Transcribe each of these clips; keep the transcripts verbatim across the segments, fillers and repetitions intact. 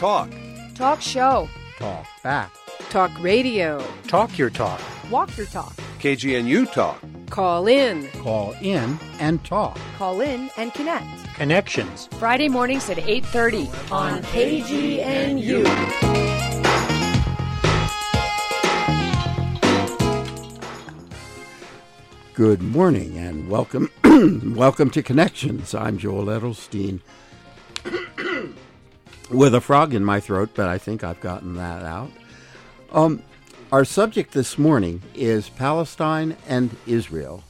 talk. Talk show. Talk back. Talk radio. Talk your talk. Walk your talk. K G N U Talk. Call in. Call in and talk. Call in and connect. Connections. Friday mornings at eight thirty on K G N U. Good morning and welcome welcome to Connections. I'm Joel Edelstein with a frog in my throat, but I think I've gotten that out. Um, our subject this morning is Palestine and Israel.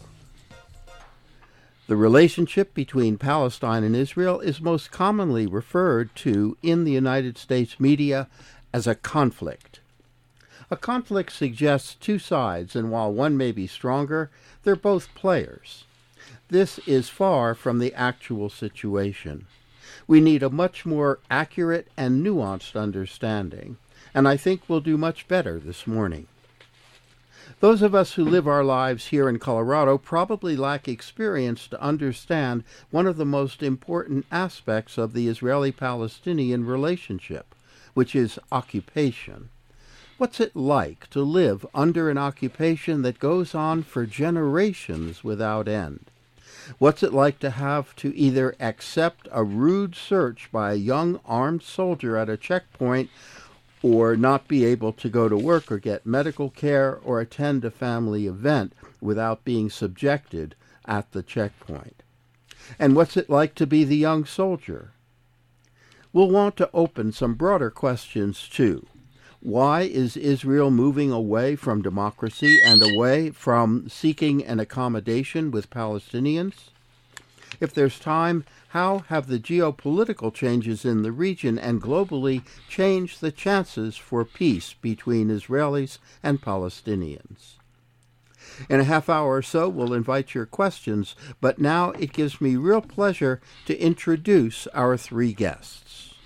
The relationship between Palestine and Israel is most commonly referred to in the United States media as a conflict. A conflict suggests two sides, and while one may be stronger, they're both players. This is far from the actual situation. We need a much more accurate and nuanced understanding, and I think we'll do much better this morning. Those of us who live our lives here in Colorado probably lack experience to understand one of the most important aspects of the Israeli-Palestinian relationship, which is occupation. What's it like to live under an occupation that goes on for generations without end? What's it like to have to either accept a rude search by a young armed soldier at a checkpoint or not be able to go to work or get medical care or attend a family event without being subjected at the checkpoint? And what's it like to be the young soldier? We'll want to open some broader questions too. Why is Israel moving away from democracy and away from seeking an accommodation with Palestinians? If there's time, how have the geopolitical changes in the region and globally changed the chances for peace between Israelis and Palestinians? In a half hour or so, we'll invite your questions, but now it gives me real pleasure to introduce our three guests.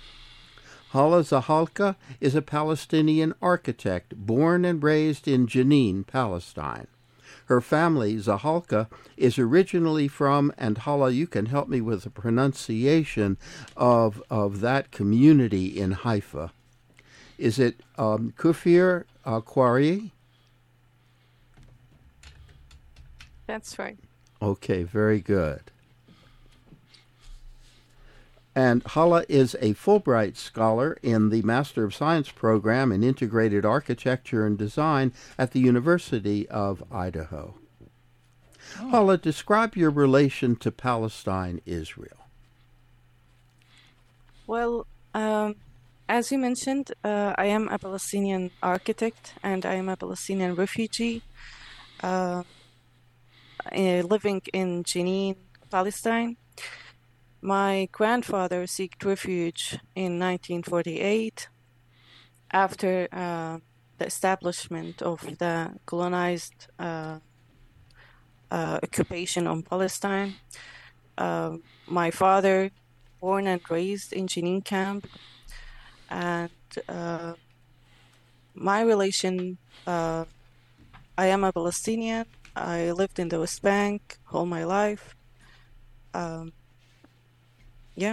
Hala Zahalka is a Palestinian architect born and raised in Jenin, Palestine. Her family, Zahalka, is originally from, and Hala, you can help me with the pronunciation of, of that community in Haifa. Is it um, Kufir uh, Quarry? That's right. Okay, very good. And Hala is a Fulbright Scholar in the Master of Science program in Integrated Architecture and Design at the University of Idaho. Oh. Hala, describe your relation to Palestine-Israel. Well, um, as you mentioned, uh, I am a Palestinian architect and I am a Palestinian refugee uh, uh, living in Jenin, Palestine. My grandfather sought refuge in nineteen forty-eight after uh, the establishment of the colonized uh, uh, occupation on Palestine. Uh, my father, born and raised in Jenin camp, and uh, my relation, uh, I am a Palestinian. I lived in the West Bank all my life. Um, Yeah.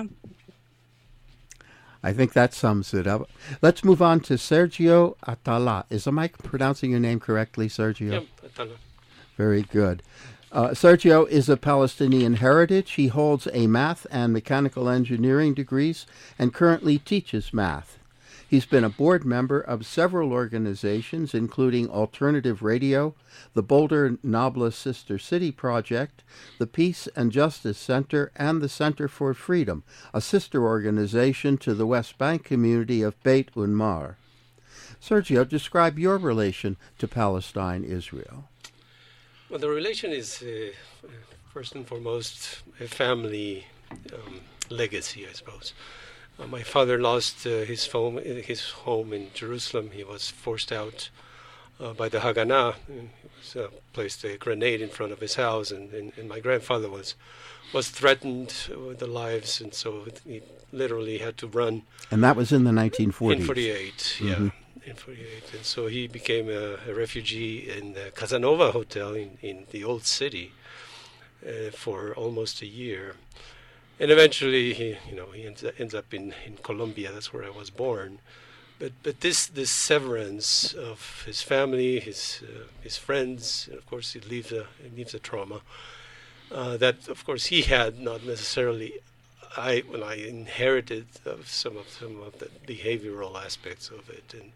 I think that sums it up. Let's move on to Sergio Atala. Is am I pronouncing your name correctly, Sergio? Yeah, Atala. Very good. Uh, Sergio is of Palestinian heritage. He holds a math and mechanical engineering degrees and currently teaches math. He's been a board member of several organizations, including Alternative Radio, the Boulder Nablus Sister City Project, the Peace and Justice Center, and the Center for Freedom, a sister organization to the West Bank community of Beit Unmar. Sergio, describe your relation to Palestine-Israel. Well, the relation is, uh, first and foremost, a family um, legacy, I suppose. Uh, my father lost uh, his home, his home in Jerusalem. He was forced out uh, by the Haganah. He was, uh, placed a grenade in front of his house, and, and, and my grandfather was was threatened with the lives, and so he literally had to run. And that was in the nineteen forties. In forty-eight, Mm-hmm. yeah, in forty-eight. And so he became a, a refugee in the Casanova Hotel in, in the old city uh, for almost a year. and eventually he, you know, he ends, ends up in, in Colombia. That's where I was born. But but this this severance of his family, his uh, his friends, and of course it leaves a it leaves a trauma uh, that of course he had not necessarily. I when I inherited of some of some of the behavioral aspects of it, and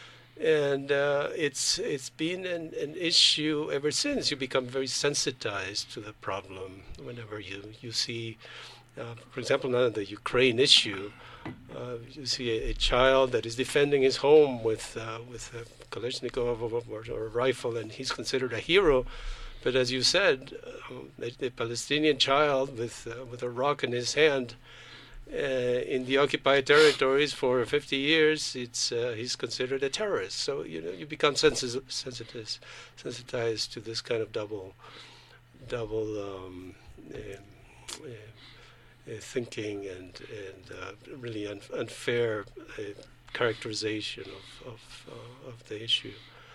and uh, it's it's been an, an issue ever since. You become very sensitized to the problem whenever you you see, uh, for example, now the Ukraine issue. Uh, you see a, a child that is defending his home with uh, with a Kalashnikov or, or a rifle, and he's considered a hero. But as you said, uh, a, a Palestinian child with uh, with a rock in his hand uh, in the occupied territories for fifty years, it's uh, he's considered a terrorist. So you know you become sensi- sensitized sensitized to this kind of double double. Um, uh, uh, Uh, thinking and and uh, really un- unfair uh, characterization of of, uh, of the issue.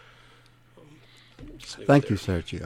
Um, Thank you, Sergio.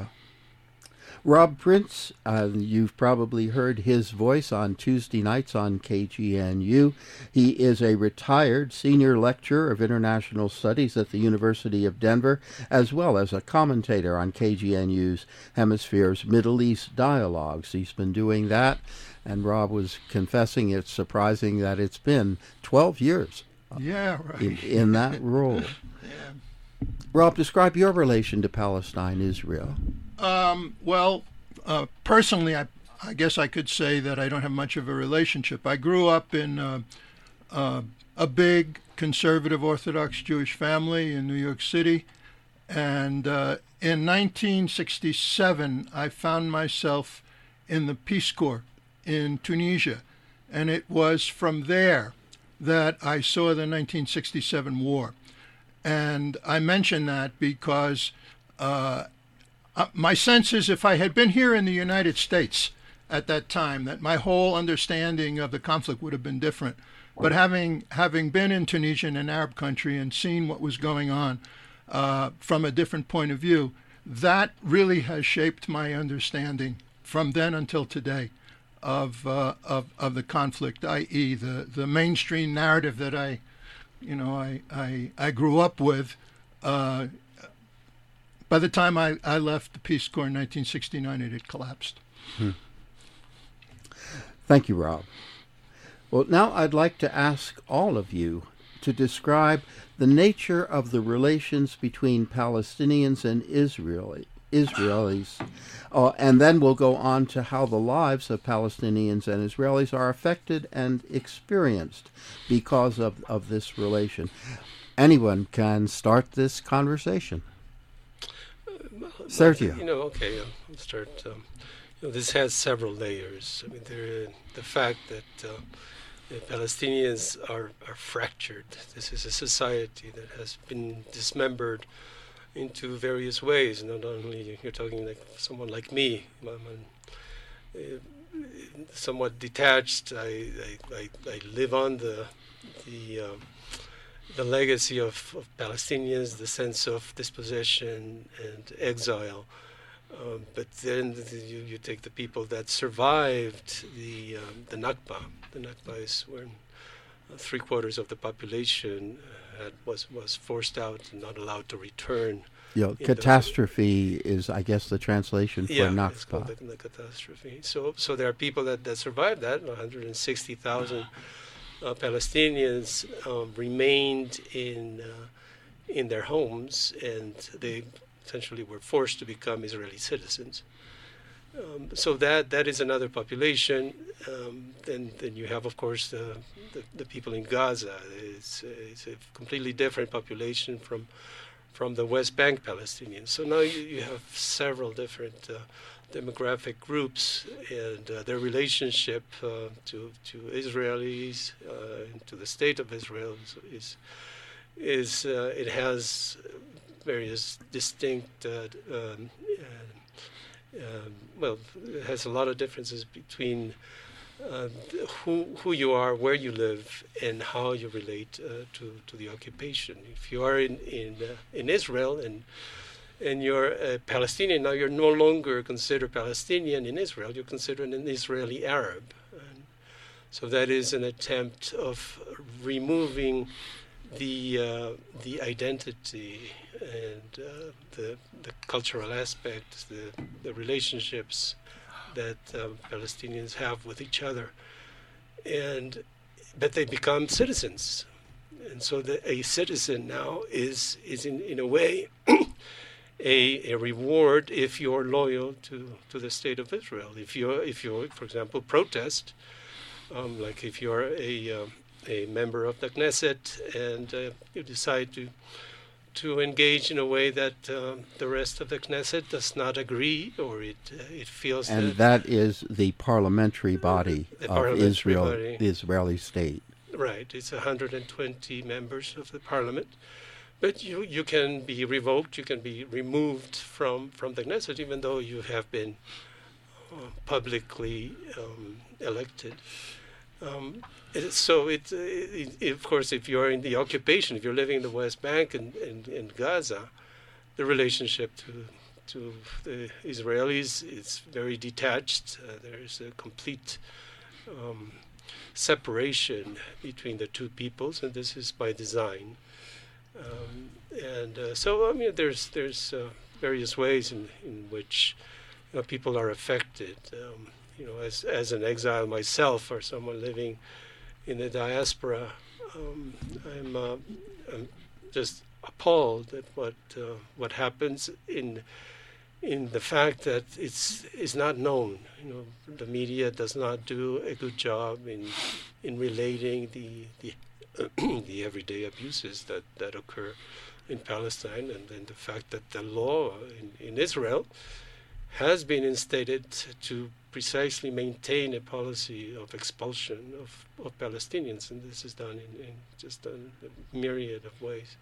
Rob Prince, uh, you've probably heard his voice on Tuesday nights on K G N U. He is a retired senior lecturer of international studies at the University of Denver, as well as a commentator on K G N U's Hemisphere's Middle East Dialogues. He's been doing that. And Rob was confessing it's surprising that it's been twelve years yeah, right. in, in that role. yeah. Rob, describe your relation to Palestine, Israel. Um, well, uh, personally, I, I guess I could say that I don't have much of a relationship. I grew up in uh, uh, a big conservative Orthodox Jewish family in New York City. And uh, in nineteen sixty-seven, I found myself in the Peace Corps in Tunisia, and it was from there that I saw the nineteen sixty-seven war. And I mention that because uh, my sense is if I had been here in the United States at that time, that my whole understanding of the conflict would have been different. But having having been in Tunisia, an Arab country, and seen what was going on uh, from a different point of view, that really has shaped my understanding from then until today of uh, of of the conflict, that is, the the mainstream narrative that I, you know, I I, I grew up with. Uh, by the time I, I left the Peace Corps in nineteen sixty-nine, it had collapsed. Hmm. Thank you, Rob. Well, now I'd like to ask all of you to describe the nature of the relations between Palestinians and Israeli. Israelis, uh, and then we'll go on to how the lives of Palestinians and Israelis are affected and experienced because of, of this relation. Anyone can start this conversation. Uh, well, Sergio. You know, okay, I'll start. Um, you know, this has several layers. I mean, there, the fact that uh, the Palestinians are, are fractured. This is a society that has been dismembered into various ways. Not only you're talking like someone like me, I'm, I'm uh, somewhat detached. I, I, I, I live on the the uh, the legacy of, of Palestinians, the sense of dispossession and exile. Um, but then the, you, you take the people that survived the um, the Nakba. The Nakba is when uh, three quarters of the population had, was was forced out and not allowed to return. Yeah, catastrophe is, I guess, the translation for yeah, Nakba. It's called the, the catastrophe. So, so there are people that, that survived that. one hundred sixty thousand uh, Palestinians um, remained in uh, in their homes, and they essentially were forced to become Israeli citizens. Um, so that that is another population. Um, then then you have, of course, the the, the people in Gaza. It's, it's a completely different population from. from the West Bank Palestinians. So now you, you have several different uh, demographic groups, and uh, their relationship uh, to to Israelis uh, and to the state of Israel is is, is uh, it has various distinct uh, um, uh, uh, well, it has a lot of differences between Uh, who who you are, where you live, and how you relate uh, to to the occupation. If you are in in uh, in Israel and and you're a Palestinian, now you're no longer considered Palestinian in Israel. You're considered an Israeli Arab, and, So that is an attempt of removing the uh, the identity and uh, the the cultural aspects, the the relationships that um, Palestinians have with each other, and but they become citizens, and so the, a citizen now is is in in a way a a reward if you're loyal to to the state of Israel. If you're if you for example protest, um, like if you're a um, a member of the Knesset and uh, you decide to to engage in a way that um, the rest of the Knesset does not agree, or it uh, it feels And that, that is the parliamentary body the of parliamentary Israel, body. the Israeli state. right, it's one hundred twenty members of the parliament, but you you can be revoked, you can be removed from from the Knesset, even though you have been uh, publicly um, elected. Um, it, so it, it, it, of course, if you're in the occupation, if you're living in the West Bank and in Gaza, the relationship to to the Israelis is very detached. Uh, there is a complete um, separation between the two peoples, and this is by design. Um, and uh, so, I mean, there's there's uh, various ways in in which you know, people are affected. Um, You know, as as an exile myself, or someone living in the diaspora, um, I'm, uh, I'm just appalled at what uh, what happens in in the fact that it's is not known. You know, the media does not do a good job in in relating the the the everyday abuses that, that occur in Palestine, and then the fact that the law in, in Israel has been instated to precisely maintain a policy of expulsion of, of Palestinians, and this is done in, in just a myriad of ways.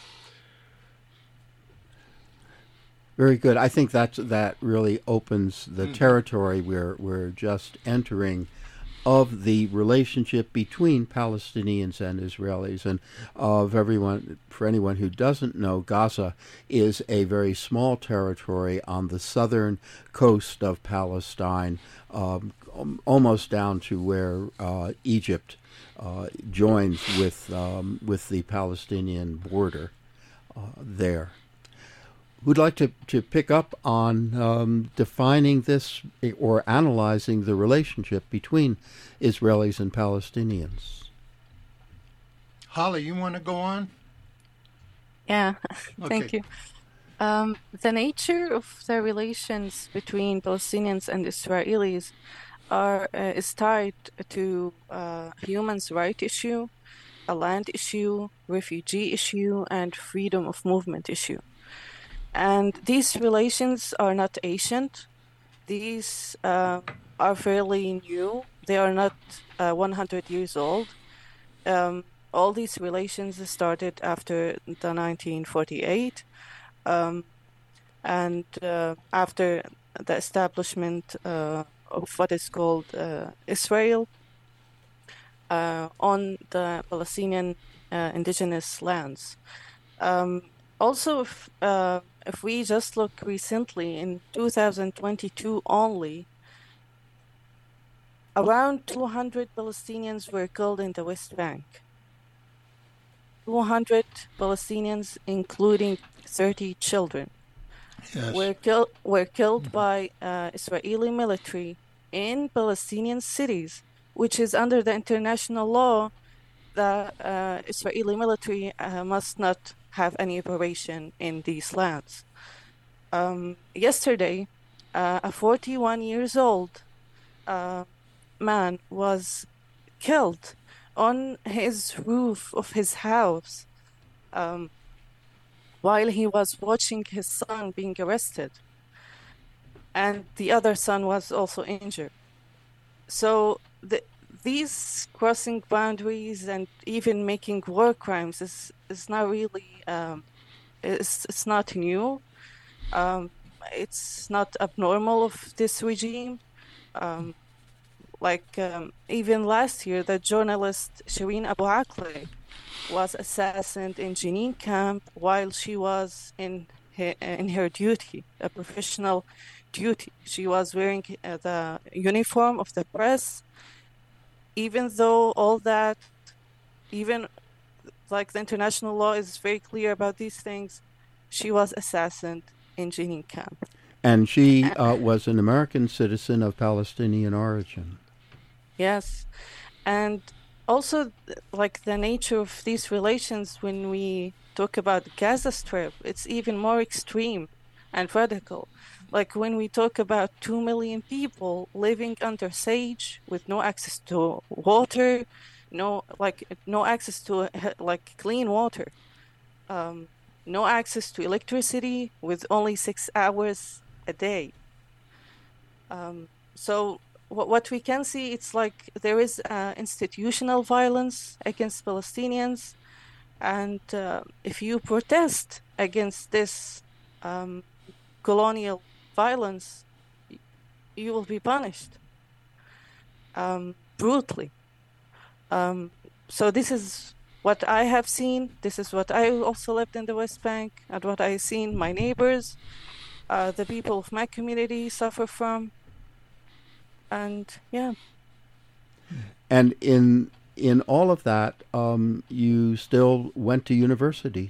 Very good. I think that's, that really opens the mm-hmm. territory we're, we're just entering of the relationship between Palestinians and Israelis. And of everyone, for anyone who doesn't know, Gaza is a very small territory on the southern coast of Palestine, um, almost down to where uh, Egypt uh, joins with um, with the Palestinian border uh, there. Who'd like to, to pick up on um, defining this or analyzing the relationship between Israelis and Palestinians? Holly, you want to go on? Yeah, okay. Thank you. Um, the nature of the relations between Palestinians and Israelis are uh, is tied to uh, human rights issue, a land issue, refugee issue, and freedom of movement issue. And these relations are not ancient. These uh, are fairly new. They are not uh, one hundred years old. Um, all these relations started after the nineteen forty-eight, um, and uh, after the establishment uh, of what is called uh, Israel uh, on the Palestinian uh, indigenous lands. Um, also, if, uh, if we just look recently, in two thousand twenty-two only, around two hundred Palestinians were killed in the West Bank. two hundred Palestinians, including thirty children, yes. were, kill- were killed by uh, Israeli military in Palestinian cities, which is under the international law. The uh, Israeli military uh, must not have any operation in these lands. Um, yesterday, uh, a forty-one years old uh, man was killed on his roof of his house um, while he was watching his son being arrested, and the other son was also injured. So the, these crossing boundaries and even making war crimes is, is not really, um, it's, it's not new. Um, it's not abnormal of this regime. Um, like um, even last year, the journalist Shireen Abu Akleh was assassinated in Jenin camp while she was in her, in her duty, a professional duty. She was wearing uh, the uniform of the press, even though all that, even like the international law is very clear about these things, she was assassinated in Jenin camp. And she uh, was an American citizen of Palestinian origin. Yes. And also, like the nature of these relations, when we talk about the Gaza Strip, it's even more extreme and radical. Like when we talk about two million people living under siege with no access to water, no like no access to like clean water, um, no access to electricity with only six hours a day. Um, so what what we can see, it's like there is uh, institutional violence against Palestinians, and uh, if you protest against this um, colonial violence, you will be punished um, brutally. Um, so this is what I have seen. This is what I also lived in the West Bank, and what I seen my neighbors, uh, the people of my community suffer from. And yeah. And in in all of that, um, you still went to university.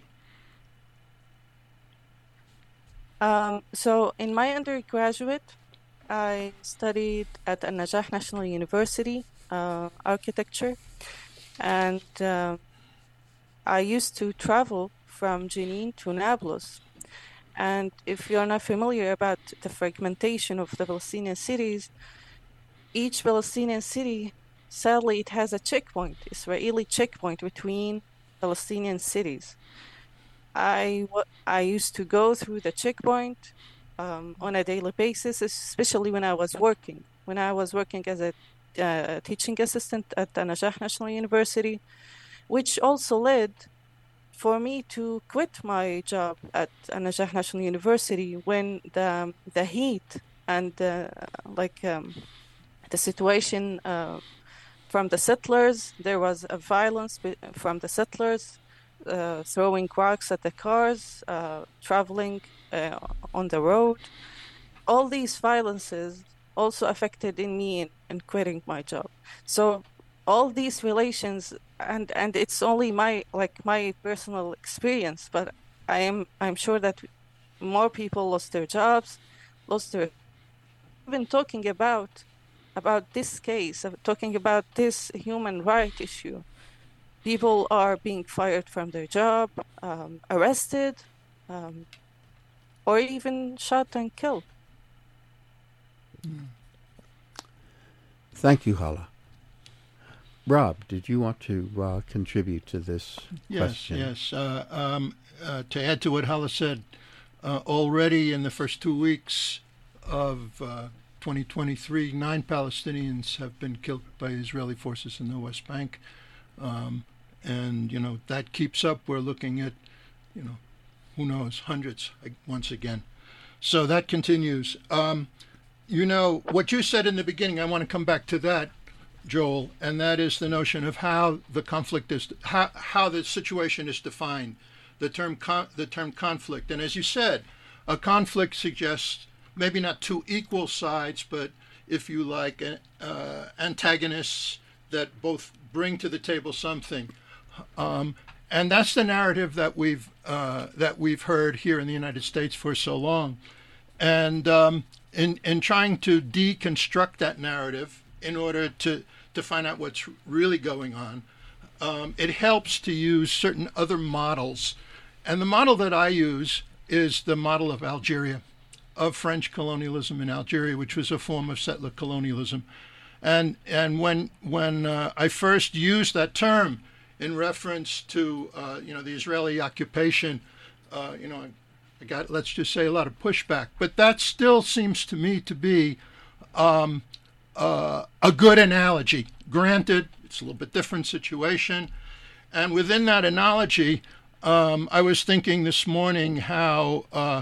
Um, so in my undergraduate, I studied at An-Najah National University, uh, architecture, and uh, I used to travel from Jenin to Nablus. And if you're not familiar about the fragmentation of the Palestinian cities, each Palestinian city, sadly, it has a checkpoint, Israeli checkpoint between Palestinian cities. I, I used to go through the checkpoint um, on a daily basis, especially when I was working. When I was working as a uh, teaching assistant at An-Najah National University, which also led for me to quit my job at An-Najah National University when the the heat and uh, like um, the situation uh, from the settlers, there was a violence from the settlers. Uh, throwing rocks at the cars, uh, traveling uh, on the road. All these violences also affected in me in, in quitting my job. So all these relations, and, and it's only my like my personal experience, but I am I'm sure that more people lost their jobs, lost their. Even talking about about this case, talking about this human rights issue. People are being fired from their job, um, arrested, um, or even shot and killed. Thank you, Hala. Rob, did you want to uh, contribute to this yes, question? Yes, yes. Uh, um, uh, to add to what Hala said, uh, already in the first two weeks of uh, twenty twenty-three, nine Palestinians have been killed by Israeli forces in the West Bank. Um, And, you know, that keeps up. We're looking at, you know, who knows, hundreds once again. So that continues. Um, you know, what you said in the beginning, I want to come back to that, Joel, and that is the notion of how the conflict is, how, how the situation is defined, the term, con- the term conflict. And as you said, a conflict suggests maybe not two equal sides, but if you like, uh, antagonists that both bring to the table something. Um, and that's the narrative that we've uh, that we've heard here in the United States for so long. And um, in in trying to deconstruct that narrative in order to to find out what's really going on, um, it helps to use certain other models. And the model that I use is the model of Algeria, of French colonialism in Algeria, which was a form of settler colonialism. And and when when uh, I first used that term in reference to, uh, you know, the Israeli occupation, uh, you know, I got, let's just say, a lot of pushback. But that still seems to me to be um, uh, a good analogy. Granted, it's a little bit different situation. And within that analogy, um, I was thinking this morning how uh,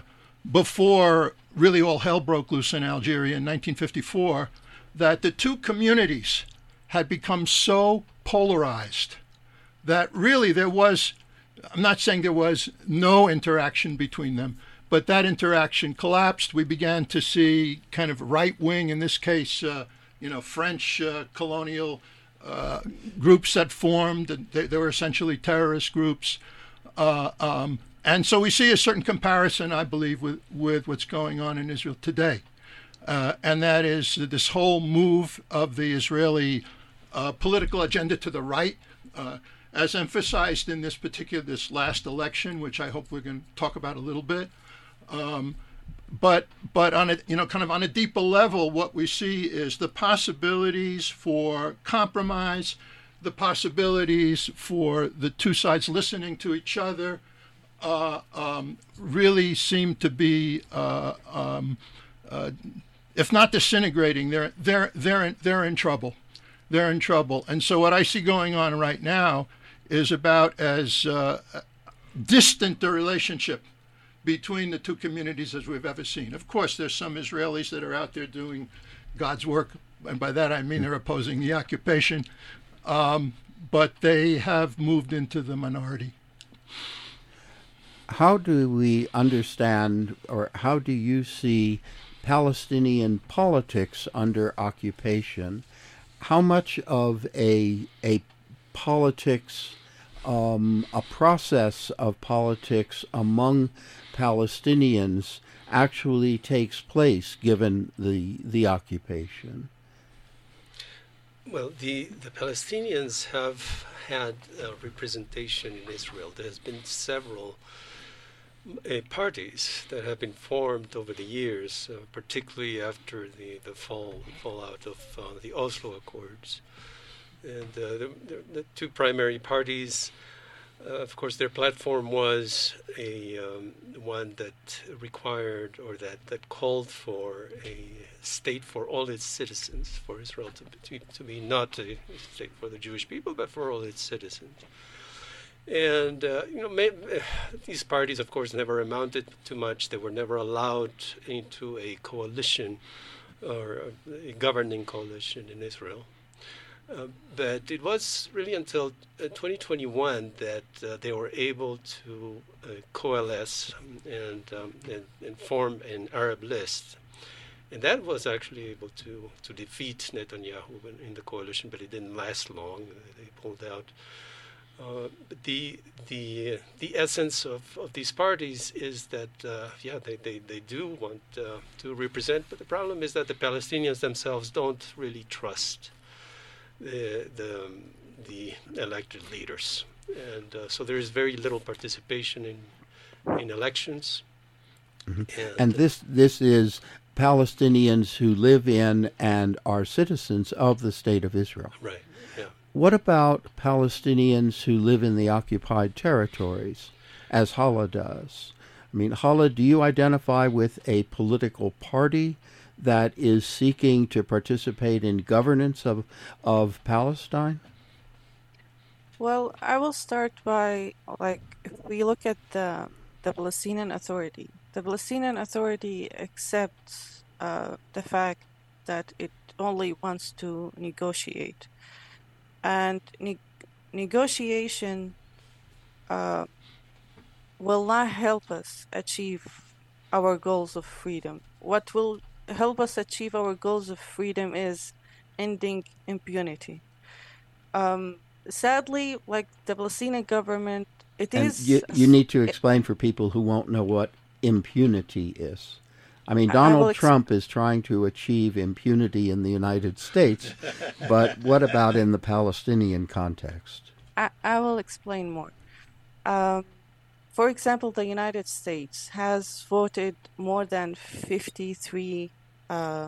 before really all hell broke loose in Algeria in nineteen fifty-four, that the two communities had become so polarized that really there was, I'm not saying there was no interaction between them, but that interaction collapsed. We began to see kind of right wing, in this case, uh, you know, French uh, colonial uh, groups that formed. They, they were essentially terrorist groups. Uh, um, and so we see a certain comparison, I believe, with, with what's going on in Israel today. Uh, and that is this whole move of the Israeli uh, political agenda to the right, uh, as emphasized in this particular, this last election, which I hope we're going to talk about a little bit. Um, but but on a, you know, kind of on a deeper level, what we see is the possibilities for compromise, the possibilities for the two sides listening to each other, uh, um, really seem to be, uh, um, uh, if not disintegrating, they're they're they're in, they're in trouble. They're in trouble. And so what I see going on right now is about as uh, distant the relationship between the two communities as we've ever seen. Of course, there's some Israelis that are out there doing God's work, and by that I mean they're opposing the occupation, um, but they have moved into the minority. How do we understand, or how do you see Palestinian politics under occupation? How much of a a politics, um, a process of politics among Palestinians actually takes place given the the occupation? Well, the, the Palestinians have had a representation in Israel. There has been several uh, parties that have been formed over the years, uh, particularly after the, the fall fallout of uh, the Oslo Accords. And uh, the, the, the two primary parties, uh, of course, their platform was a um, one that required or that, that called for a state for all its citizens, for Israel to, to, to be not a state for the Jewish people, but for all its citizens. And, uh, you know, may, these parties, of course, never amounted to much. They were never allowed into a coalition or a governing coalition in Israel. Uh, but it was really until uh, twenty twenty-one that uh, they were able to uh, coalesce and, um, and, and form an Arab list. And that was actually able to, to defeat Netanyahu in, in the coalition, but it didn't last long. They pulled out. Uh, the the the essence of, of these parties is that uh, yeah they, they, they do want uh, to represent, but the problem is that the Palestinians themselves don't really trust the the, the elected leaders, and uh, so there is very little participation in in elections. Mm-hmm. And, and this this is Palestinians who live in and are citizens of the State of Israel. Right. Yeah. What about Palestinians who live in the occupied territories, as Hala does? I mean, Hala, do you identify with a political party that is seeking to participate in governance of of Palestine? Well, I will start by, like, if we look at the the Palestinian Authority, the Palestinian Authority accepts uh, the fact that it only wants to negotiate. And ne- negotiation uh, will not help us achieve our goals of freedom. What will help us achieve our goals of freedom is ending impunity. Um, sadly, like the Palestinian government, it and is. You, you need to explain for people who won't know what impunity is. I mean, Donald I Trump ex- is trying to achieve impunity in the United States, but what about in the Palestinian context? I, I will explain more. Um, for example, the United States has voted more than fifty-three, uh,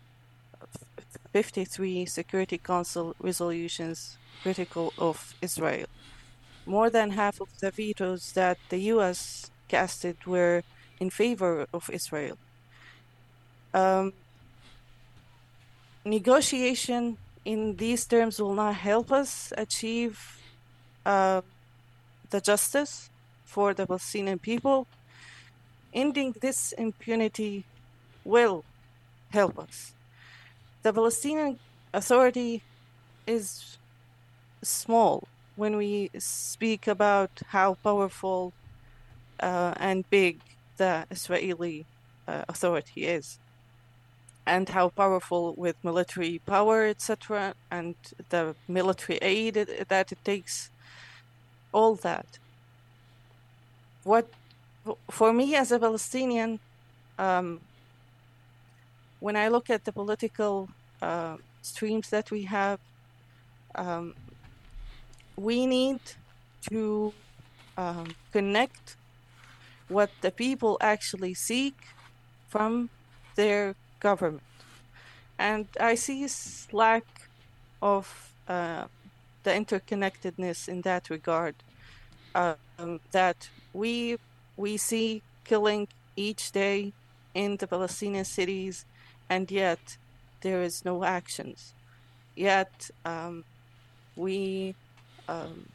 fifty-three Security Council resolutions critical of Israel. More than half of the vetoes that the U S casted were in favor of Israel. Um, negotiation in these terms will not help us achieve uh, the justice for the Palestinian people. Ending this impunity will help us. The Palestinian Authority is small when we speak about how powerful uh, and big the Israeli uh, authority is. and how powerful with military power, et cetera, and the military aid that it takes, all that. What, for me as a Palestinian, um, when I look at the political uh, streams that we have, um, we need to um, connect what the people actually seek from their government. And I see a lack of uh, the interconnectedness in that regard, um, that we we see killing each day in the Palestinian cities, and yet there is no actions. Yet um, we um,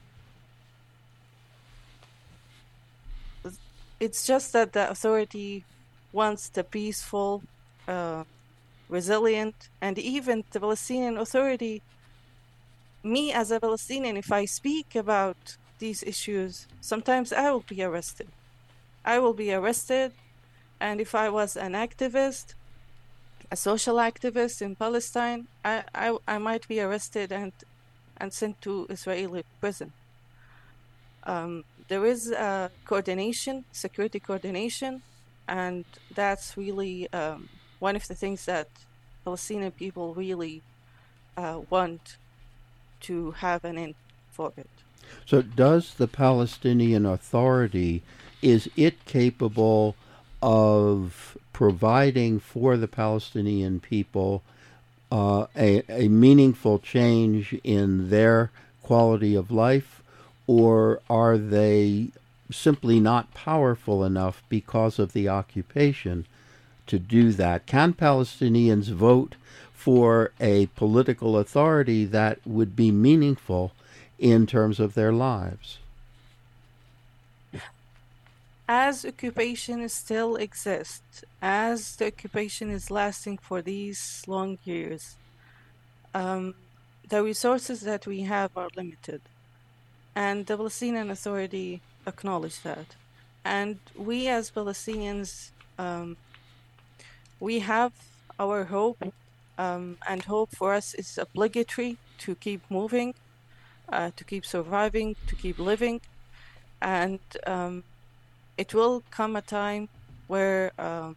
it's just that the authority wants the peaceful, uh, resilient, and even the Palestinian Authority, me as a Palestinian, if I speak about these issues, sometimes I will be arrested. I will be arrested, and if I was an activist, a social activist in Palestine, I, I, I might be arrested and, and sent to Israeli prison. Um, there is a coordination, security coordination, and that's really um, one of the things that Palestinian people really uh, want to have an end for it. So does the Palestinian Authority, is it capable of providing for the Palestinian people uh, a, a meaningful change in their quality of life, or are they simply not powerful enough because of the occupation to do that? Can Palestinians vote for a political authority that would be meaningful in terms of their lives? As occupation still exists, as the occupation is lasting for these long years, um, the resources that we have are limited. And the Palestinian Authority acknowledge that. And we as Palestinians, um, we have our hope, um, and hope for us is obligatory to keep moving, uh, to keep surviving, to keep living. And um, it will come a time where uh,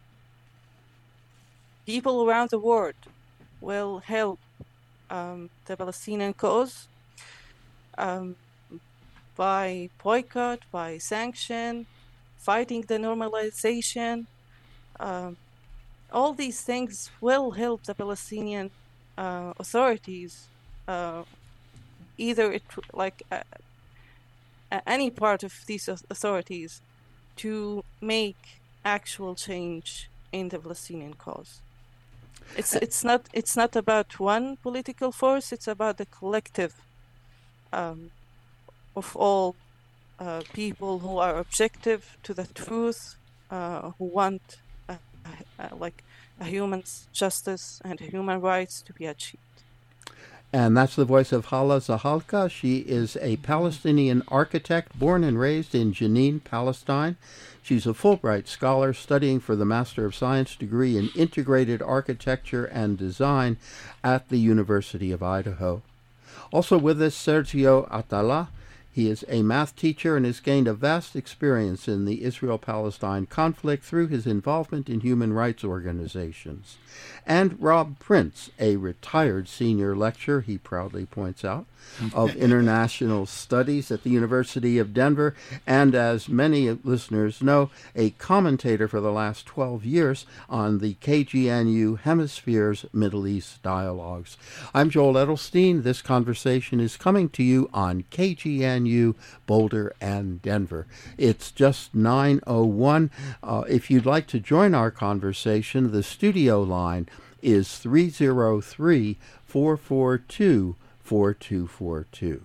people around the world will help um, the Palestinian cause, um, by boycott, by sanction, fighting the normalization. Um, all these things will help the Palestinian uh, authorities, uh, either it like uh, any part of these authorities, to make actual change in the Palestinian cause. It's it's not it's not about one political force. It's about the collective um, of all uh, people who are objective to the truth, uh, who want uh, uh, like a human's justice and human rights to be achieved. And that's the voice of Hala Zahalka. She is a Palestinian architect born and raised in Jenin, Palestine. She's a Fulbright scholar studying for the Master of Science degree in Integrated Architecture and Design at the University of Idaho. Also with us, Sergio Atala. He is a math teacher and has gained a vast experience in the Israel-Palestine conflict through his involvement in human rights organizations. And Rob Prince, a retired senior lecturer, he proudly points out, of international studies at the University of Denver, and as many listeners know, a commentator for the last twelve years on the K G N U Hemisphere's Middle East Dialogues. I'm Joel Edelstein. This conversation is coming to you on K G N U Boulder and Denver. It's just nine oh one. Uh, if you'd like to join our conversation, the studio line is three oh three, four four two, four two four two.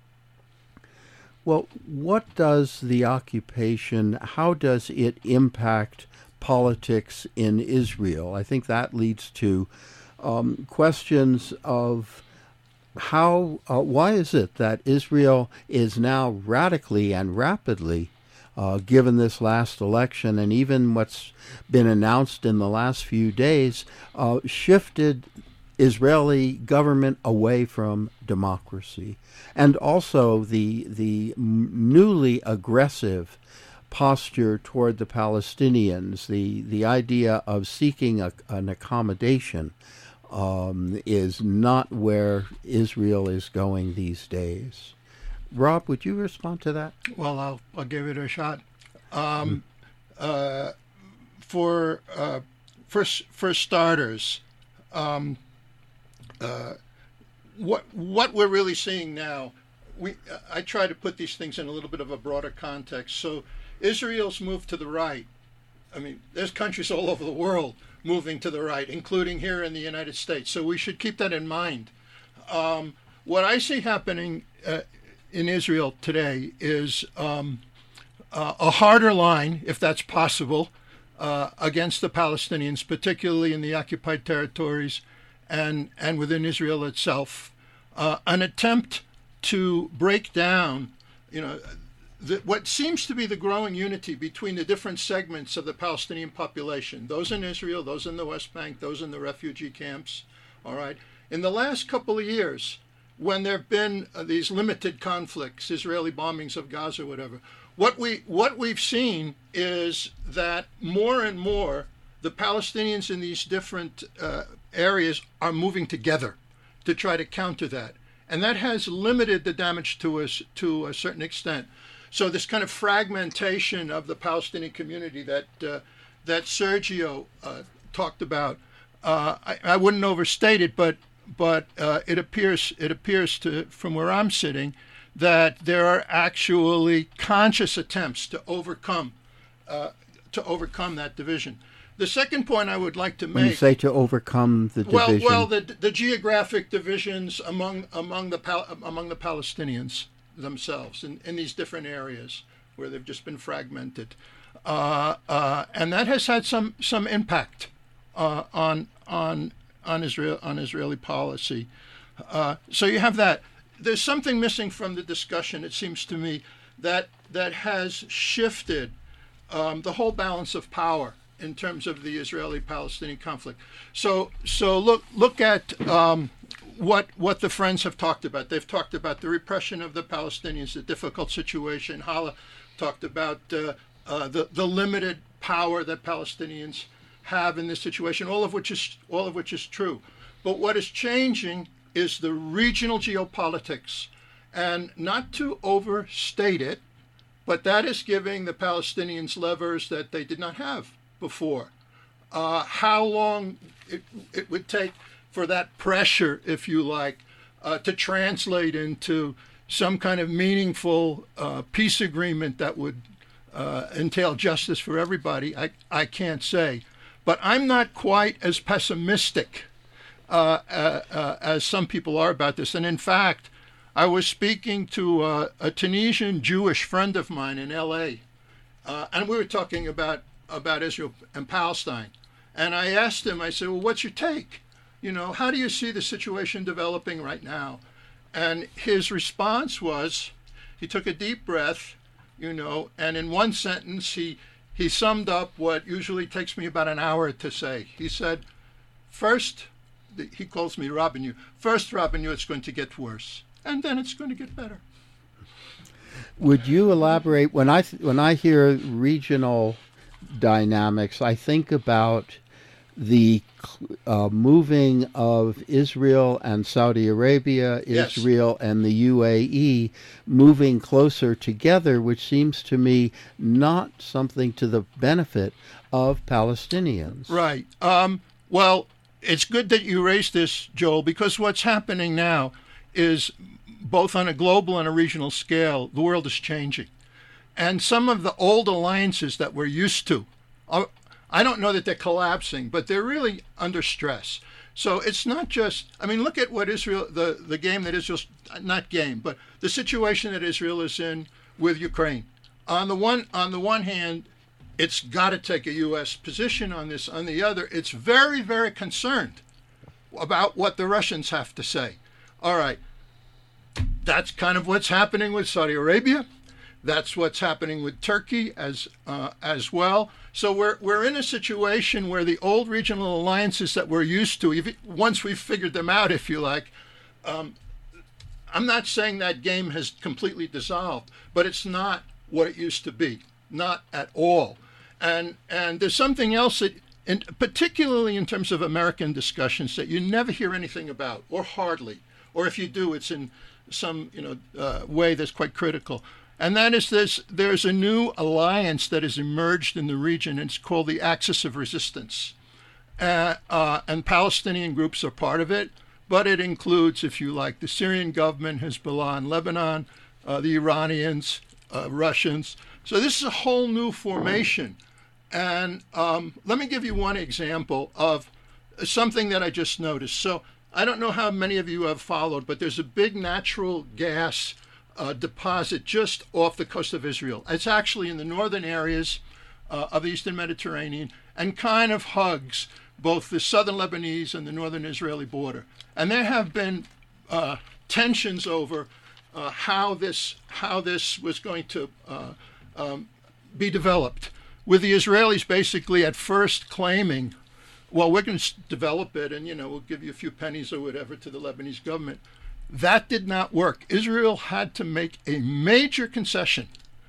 Well, what does the occupation, how does it impact politics in Israel? I think that leads to um, questions of how, uh, why is it that Israel is now radically and rapidly uh, given this last election and even what's been announced in the last few days, uh, shifted Israeli government away from democracy, and also the the newly aggressive posture toward the Palestinians, the the idea of seeking a, an accommodation, um, is not where Israel is going these days. Rob, would you respond to that? Well, I'll I'll give it a shot. Um, uh, for uh, for for starters. Um, Uh, what what we're really seeing now, we I try to put these things in a little bit of a broader context. So Israel's moved to the right. I mean, there's countries all over the world moving to the right, including here in the United States. So we should keep that in mind. Um, what I see happening uh, in Israel today is um, uh, a harder line, if that's possible, uh, against the Palestinians, particularly in the occupied territories and and within Israel itself, uh, an attempt to break down, you know, the, what seems to be the growing unity between the different segments of the Palestinian population, those in Israel, those in the West Bank, those in the refugee camps, all right? In the last couple of years, when there have been uh, these limited conflicts, Israeli bombings of Gaza, whatever, what, we, what we've seen is that more and more the Palestinians in these different uh, areas are moving together to try to counter that. And that has limited the damage to us to a certain extent. So this kind of fragmentation of the Palestinian community that uh, that Sergio uh, talked about, uh, I, I wouldn't overstate it, but but uh, it appears it appears to from where I'm sitting that there are actually conscious attempts to overcome uh, to overcome that division. The second point I would like to make. When you say to overcome the well, division, well, the the geographic divisions among among the Pal- among the Palestinians themselves in, in these different areas where they've just been fragmented, uh, uh, and that has had some some impact uh, on on on Israel on Israeli policy. Uh, so you have that. There's something missing from the discussion. It seems to me that that has shifted um, the whole balance of power in terms of the Israeli-Palestinian conflict. So, so look look at um, what what the Friends have talked about. They've talked about the repression of the Palestinians, the difficult situation. Hala talked about uh, uh, the the limited power that Palestinians have in this situation. All of which is all of which is true. But what is changing is the regional geopolitics, and not to overstate it, but that is giving the Palestinians levers that they did not have before. Uh, how long it, it would take for that pressure, if you like, uh, to translate into some kind of meaningful uh, peace agreement that would uh, entail justice for everybody, I, I can't say. But I'm not quite as pessimistic uh, uh, uh, as some people are about this. And in fact, I was speaking to uh, a Tunisian Jewish friend of mine in L A, uh, and we were talking about about Israel and Palestine. And I asked him, I said, well, what's your take? You know, how do you see the situation developing right now? And his response was, he took a deep breath, you know, and in one sentence, he, he summed up what usually takes me about an hour to say. He said, first, he calls me Rabinu, first, Rabinu, it's going to get worse, and then it's going to get better. Would you elaborate? When I when I hear regional dynamics, I think about the uh, moving of Israel and Saudi Arabia, Yes. Israel and the U A E moving closer together, which seems to me not something to the benefit of Palestinians. Right. Um, well, it's good that you raised this, Joel, because what's happening now is both on a global and a regional scale, the world is changing. And some of the old alliances that we're used to, are, I don't know that they're collapsing, but they're really under stress. So it's not just, I mean, look at what Israel, the, the game that Israel's, not game, but the situation that Israel is in with Ukraine. On the one, on the one hand, it's got to take a U S position on this. On the other, it's very, very concerned about what the Russians have to say. All right. That's kind of what's happening with Saudi Arabia. That's what's happening with Turkey as uh, as well. So we're we're in a situation where the old regional alliances that we're used to, if, once we've figured them out, if you like, um, I'm not saying that game has completely dissolved, but it's not what it used to be, not at all. And and there's something else that, in, particularly in terms of American discussions, that you never hear anything about, or hardly, or if you do, it's in some you know uh, way that's quite critical. And that is this, there's a new alliance that has emerged in the region, and it's called the Axis of Resistance. Uh, uh, and Palestinian groups are part of it, but it includes, if you like, the Syrian government, Hezbollah in Lebanon, uh, the Iranians, uh, Russians. So this is a whole new formation. And um, let me give you one example of something that I just noticed. So I don't know how many of you have followed, but there's a big natural gas Uh, deposit just off the coast of Israel. It's actually in the northern areas uh, of the Eastern Mediterranean and kind of hugs both the southern Lebanese and the northern Israeli border. And there have been uh, tensions over uh, how this how this was going to uh, um, be developed, with the Israelis basically at first claiming, well, we're going to develop it and, you know, we'll give you a few pennies or whatever to the Lebanese government. That did not work. Israel had to make a major concession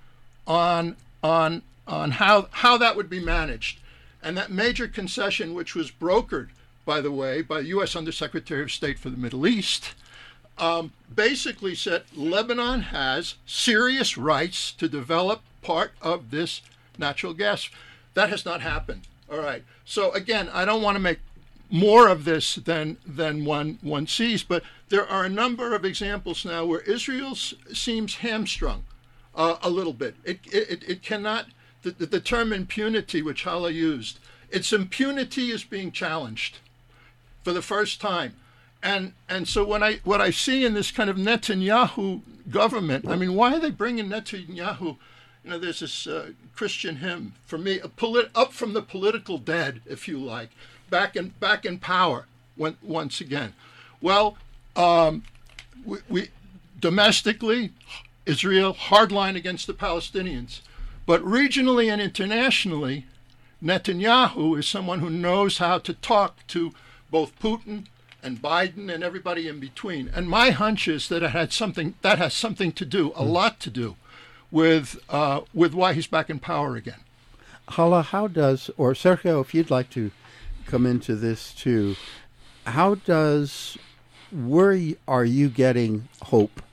on on on how how that would be managed. And that major concession, which was brokered, by the way, by the U S Undersecretary of State for the Middle East, um, basically said Lebanon has serious rights to develop part of this natural gas. That has not happened. All right. So again, I don't want to make more of this than than one one sees, but there are a number of examples now where Israel s- seems hamstrung uh, a little bit. It it it cannot. The, the, the term impunity, which Hala used, its impunity is being challenged for the first time, and and so when I what I see in this kind of Netanyahu government, I mean, why are they bringing Netanyahu? You know, there's this uh, Christian hymn for me, a polit- up from the political dead, if you like. Back in back in power when, once again. Well, um, we, we domestically, Israel hardline against the Palestinians, but regionally and internationally, Netanyahu is someone who knows how to talk to both Putin and Biden and everybody in between. And my hunch is that it had something that has something to do, a lot to do, with uh, with why he's back in power again. Hala, how does, or Sergio, if you'd like to come into this too, how does, where are you getting hope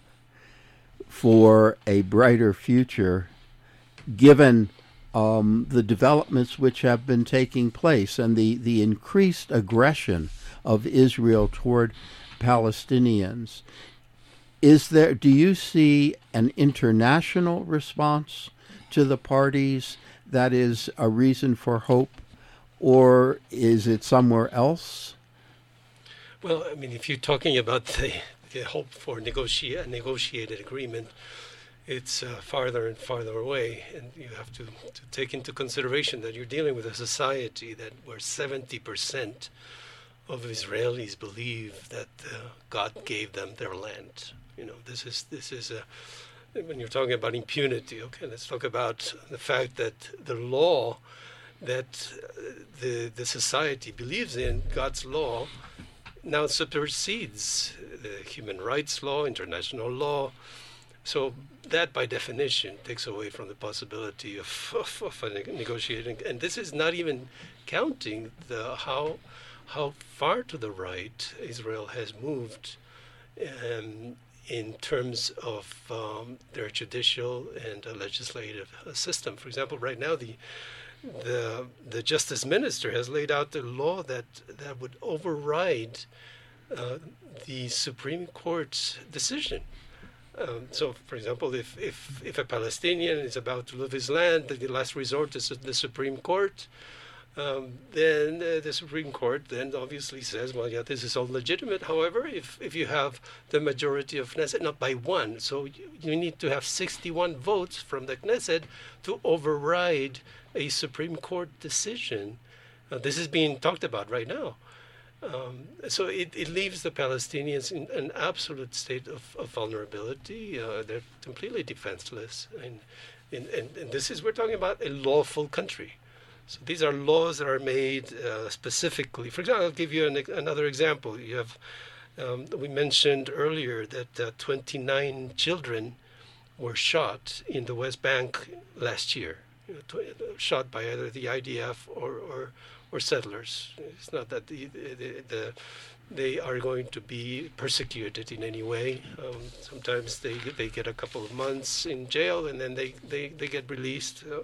for a brighter future given um, the developments which have been taking place and the, the increased aggression of Israel toward Palestinians? Is there, do you see an international response to the parties that is a reason for hope? Or is it somewhere else? Well, I mean, if you're talking about the, the hope for negotiate, a negotiated agreement, it's uh, farther and farther away. And you have to, to take into consideration that you're dealing with a society that where seventy percent of Israelis believe that uh, God gave them their land. You know, this is this is a, when you're talking about impunity, okay, let's talk about the fact that the law that the the society believes in, God's law, now supersedes the human rights law, international law. So that, by definition, takes away from the possibility of, of, of a negotiating. And this is not even counting the how how far to the right Israel has moved um, in terms of um, their judicial and uh, legislative uh, system. For example, right now the the the justice minister has laid out the law that that would override uh, the Supreme Court's decision. Um, so, for example, if, if if a Palestinian is about to lose his land, the last resort is the Supreme Court. Um, then uh, the Supreme Court then obviously says, well, yeah, this is all legitimate. However, if, if you have the majority of Knesset, not by one, so you, you need to have sixty-one votes from the Knesset to override a Supreme Court decision. Uh, this is being talked about right now. Um, so it, it leaves the Palestinians in an absolute state of, of vulnerability. Uh, they're completely defenseless. And, and, and, and this is, we're talking about a lawful country. So these are laws that are made uh, specifically. For example, I'll give you an, another example. You have, um, we mentioned earlier that uh, twenty-nine children were shot in the West Bank last year, you know, tw- shot by either the I D F or, or or settlers. It's not that the, the, the they are going to be persecuted in any way. Um, sometimes they they get a couple of months in jail and then they, they, they get released. Uh,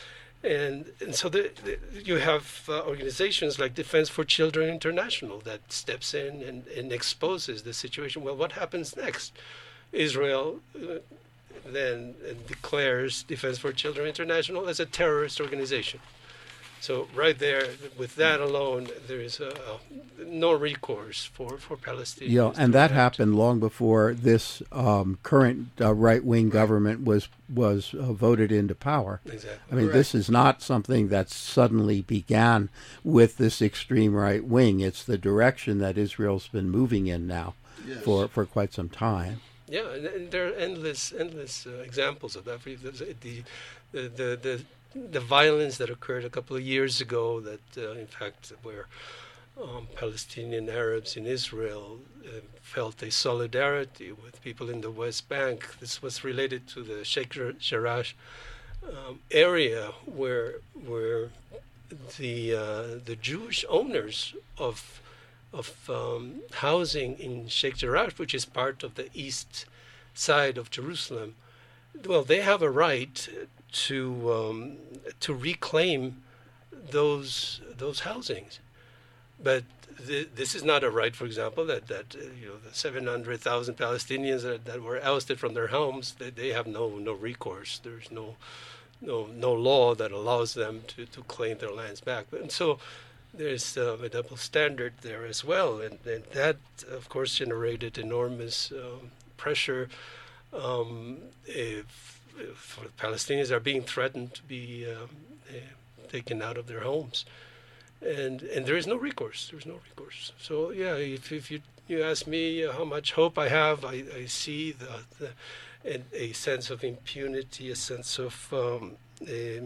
and and so the, the, you have uh, organizations like Defense for Children International that steps in and, and exposes the situation. Well, what happens next? Israel uh, then declares Defense for Children International as a terrorist organization. So right there, with that alone, there is a, a, no recourse for, for Palestinians. Yeah, and that happened long before this um, current uh, right-wing government was was uh, voted into power. Exactly. I mean, Correct. This is not something that suddenly began with this extreme right wing. It's the direction that Israel's been moving in now Yes. for, for quite some time. Yeah, and, and there are endless, endless uh, examples of that. The, the, the, the, the the violence that occurred a couple of years ago, that uh, in fact where um, Palestinian Arabs in Israel uh, felt a solidarity with people in the West Bank. This was related to the Sheikh Jarrah um, area where where the uh, the Jewish owners of of um, housing in Sheikh Jarrah, which is part of the east side of Jerusalem, well, they have a right to um, to reclaim those those housings, but th- this is not a right. For example, that that uh, you know the seven hundred thousand Palestinians that, that were ousted from their homes, they, they have no no recourse. There's no no no law that allows them to, to claim their lands back. And so there's uh, a double standard there as well, and, and that of course generated enormous uh, pressure. Um, if If Palestinians are being threatened to be um, uh, taken out of their homes, and and there is no recourse. There's no recourse. So yeah, if if you you ask me how much hope I have, I, I see the, the a, a sense of impunity, a sense of um, a,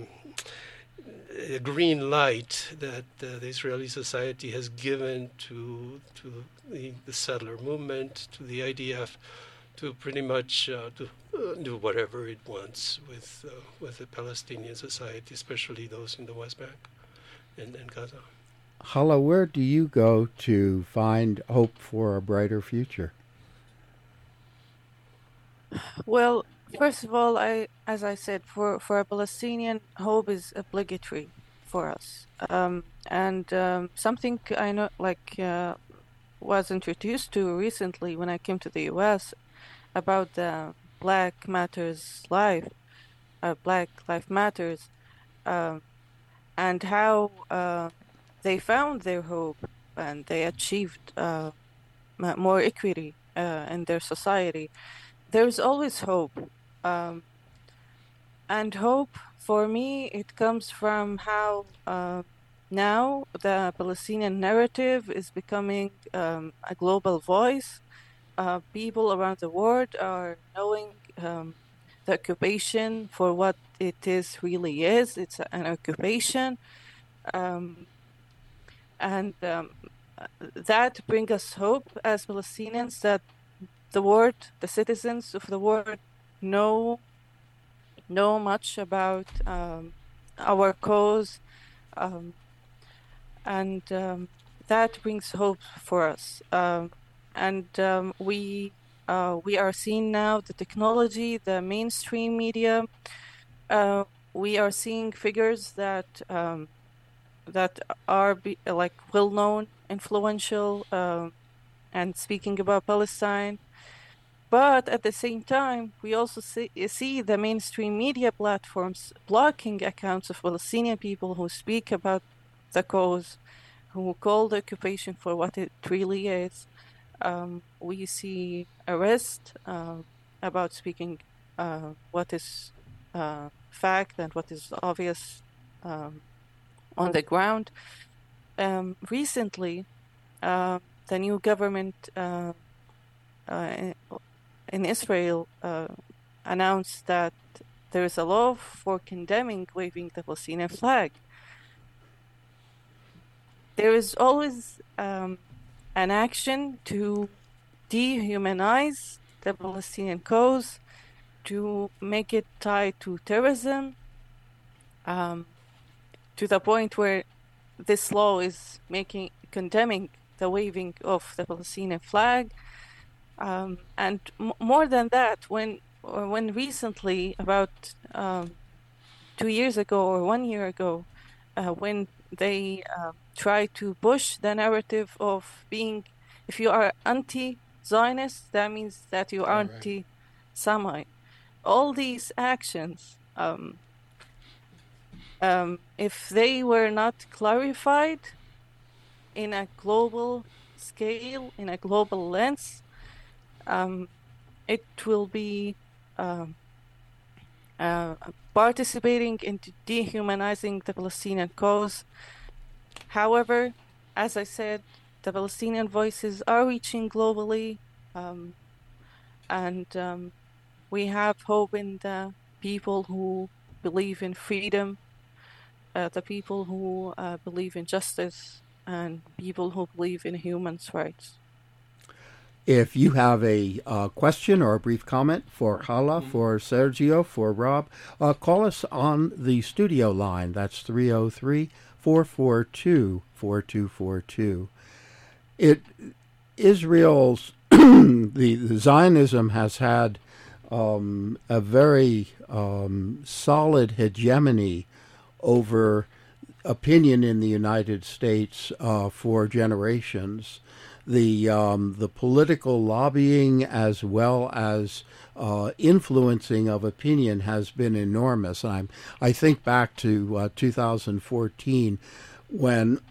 a green light that uh, the Israeli society has given to to the, the settler movement, to the I D F, to pretty much uh, to uh, do whatever it wants with uh, with the Palestinian society, especially those in the West Bank and, and Gaza. Hala, where do you go to find hope for a brighter future? Well, first of all, I, as I said, for, for a Palestinian, hope is obligatory for us. Um, and um, something I know, like, uh, was introduced to recently when I came to the U S about the Black Matters Life, uh, Black Life Matters, um, and how uh, they found their hope and they achieved uh, more equity uh, in their society. There's always hope. Um, and hope, for me, it comes from how uh, now the Palestinian narrative is becoming um, a global voice. Uh, people around the world are knowing um, the occupation for what it is really is. It's an occupation. Um, and um, that brings us hope as Palestinians that the world, the citizens of the world, know know much about um, our cause, um, and um, that brings hope for us. Um, and um, we uh, we are seeing now the technology, the mainstream media. Uh, we are seeing figures that um, that are be, like well-known, influential, uh, and speaking about Palestine. But at the same time, we also see, see the mainstream media platforms blocking accounts of Palestinian people who speak about the cause, who call the occupation for what it really is. Um, we see arrest uh, about speaking uh, what is uh, fact and what is obvious um, on the ground. Um, recently, uh, the new government uh, uh, in Israel uh, announced that there is a law for condemning waving the Palestinian flag. There is always um, an action to dehumanize the Palestinian cause, to make it tied to terrorism, um, to the point where this law is making condemning the waving of the Palestinian flag, um, and m- more than that, when or when recently, about um, two years ago or one year ago, uh, when they uh, try to push the narrative of being, if you are anti-Zionist, that means that you are Right. anti-Semite. All these actions, um, um, if they were not clarified in a global scale, in a global lens, um, it will be um, uh, participating into dehumanizing the Palestinian cause. However, as I said, the Palestinian voices are reaching globally, um, and um, we have hope in the people who believe in freedom, uh, the people who uh, believe in justice, and people who believe in human rights. If you have a uh, question or a brief comment for Hala, for Sergio, for Rob, uh, call us on the studio line. That's three oh three, four four two, four two four two. It, Israel's, the, the Zionism has had um, a very um, solid hegemony over opinion in the United States uh, for generations. The um, the political lobbying as well as uh, influencing of opinion has been enormous. I'm, I think back to uh, two thousand fourteen when,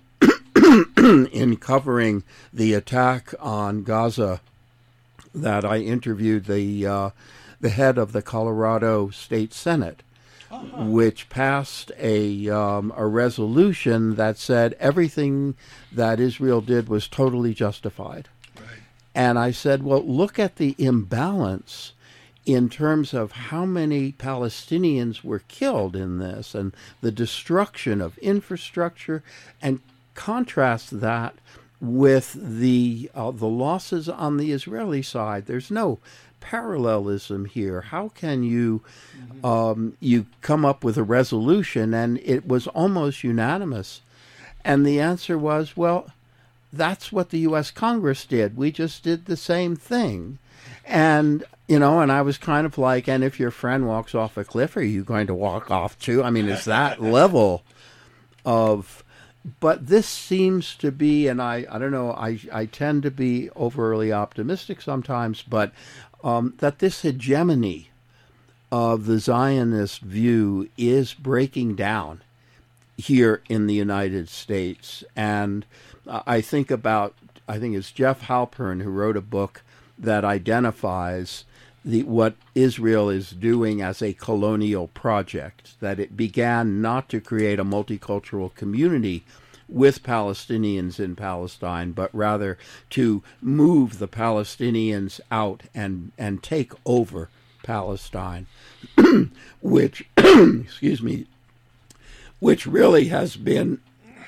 in covering the attack on Gaza, that I interviewed the uh, the head of the Colorado State Senate, uh-huh. which passed a um, a resolution that said everything that Israel did was totally justified. Right. And I said, well, look at the imbalance in terms of how many Palestinians were killed in this and the destruction of infrastructure, and contrast that with the uh, the losses on the Israeli side. There's no parallelism here. How can you mm-hmm. um, you come up with a resolution, and it was almost unanimous? And the answer was, well, that's what the U S Congress did. We just did the same thing. And, you know, and I was kind of like, and if your friend walks off a cliff, are you going to walk off too? I mean, it's that level of... But this seems to be, and I, I don't know, I, I tend to be overly optimistic sometimes, but um, that this hegemony of the Zionist view is breaking down here in the United States. And uh, I think about, I think it's Jeff Halpern who wrote a book that identifies the what Israel is doing as a colonial project, that it began not to create a multicultural community with Palestinians in Palestine, but rather to move the Palestinians out and, and take over Palestine, which, excuse me, which really has been,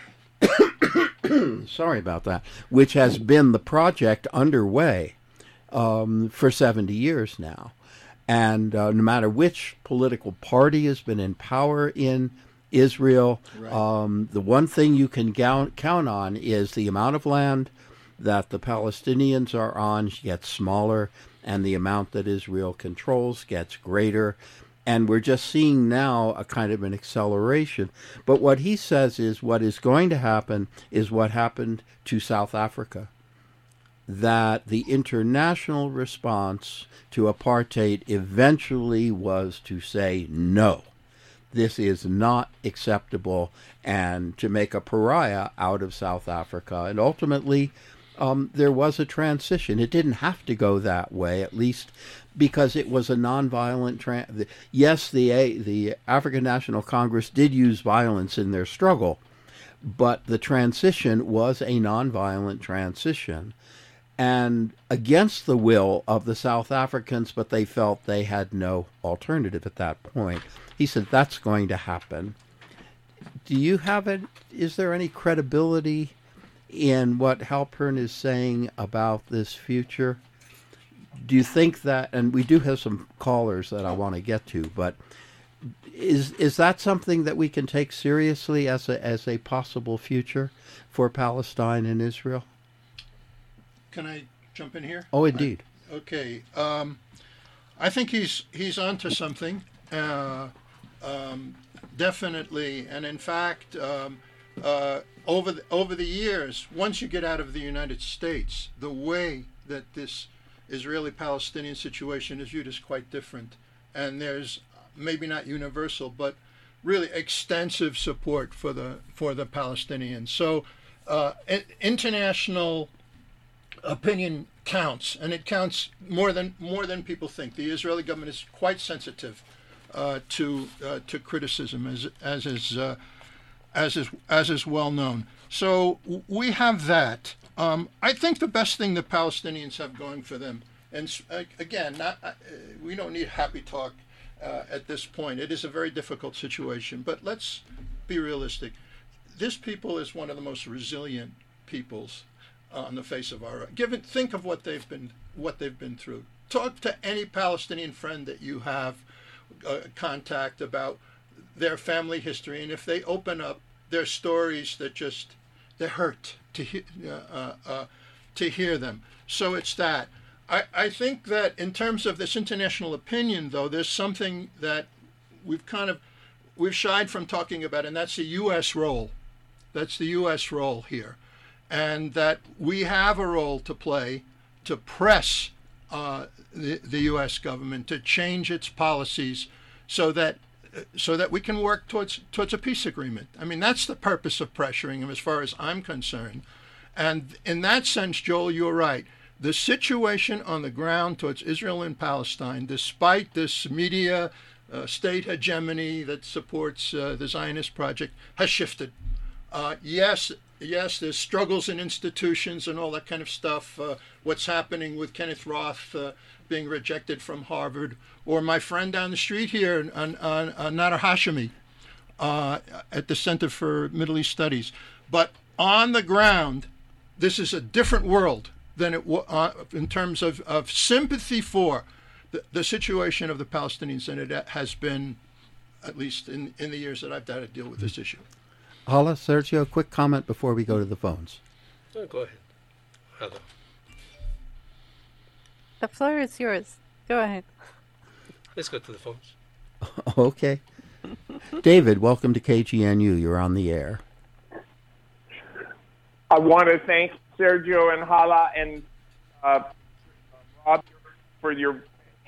sorry about that, which has been the project underway um, for seventy years now. And uh, no matter which political party has been in power in Israel, right. um, the one thing you can count, count on is the amount of land that the Palestinians are on gets smaller, and the amount that Israel controls gets greater. And we're just seeing now a kind of an acceleration. But what he says is what is going to happen is what happened to South Africa, that the international response to apartheid eventually was to say, no, this is not acceptable, and to make a pariah out of South Africa. And ultimately, um, there was a transition. It didn't have to go that way, at least because it was a nonviolent trans. Yes, the the African National Congress did use violence in their struggle, but the transition was a nonviolent transition, and against the will of the South Africans, but they felt they had no alternative at that point. He said that's going to happen. Do you have it? Is there any credibility in what Halpern is saying about this future? Do you think that, and we do have some callers that I want to get to, but is is that something that we can take seriously as a as a possible future for Palestine and Israel? Can I jump in here? Oh, indeed. I, okay. Um, I think he's he's onto something, uh, um, definitely. And in fact, um, uh, over the, over the years, once you get out of the United States, the way that this Israeli-Palestinian situation is viewed is quite different. And there's maybe not universal, but really extensive support for the for the Palestinians. So, uh, international opinion counts, and it counts more than more than people think. The Israeli government is quite sensitive uh, to uh, to criticism, as as is uh, as is as is well known. So we have that. Um, I think the best thing the Palestinians have going for them, and uh, again, not uh, we don't need happy talk uh, at this point. It is a very difficult situation, but let's be realistic. This people is one of the most resilient peoples on the face of our given. Think of what they've been what they've been through. Talk to any Palestinian friend that you have uh, contact about their family history, and if they open up their stories, that just they hurt to hear uh, uh, to hear them. So it's that. I, I think that in terms of this international opinion, though, there's something that we've kind of we've shied from talking about, and that's the U S role. That's the U S role here. And that we have a role to play to press uh, the, the U S government to change its policies so that so that we can work towards towards a peace agreement. I mean, that's the purpose of pressuring them, as far as I'm concerned. And in that sense, Joel, you're right. The situation on the ground towards Israel and Palestine, despite this media uh, state hegemony that supports uh, the Zionist project, has shifted. Uh, yes, yes, there's struggles in institutions and all that kind of stuff. Uh, what's happening with Kenneth Roth uh, being rejected from Harvard, or my friend down the street here, uh, uh, uh, Nader Hashemi, uh, at the Center for Middle East Studies. But on the ground, this is a different world than it was uh, in terms of, of sympathy for the, the situation of the Palestinians, and it has been, at least in, in the years that I've had to deal with this issue. Hala, Sergio, a quick comment before we go to the phones. Oh, go ahead. Hello. The floor is yours. Go ahead. Let's go to the phones. Okay. David, welcome to K G N U. You're on the air. I want to thank Sergio and Hala and uh, Rob for your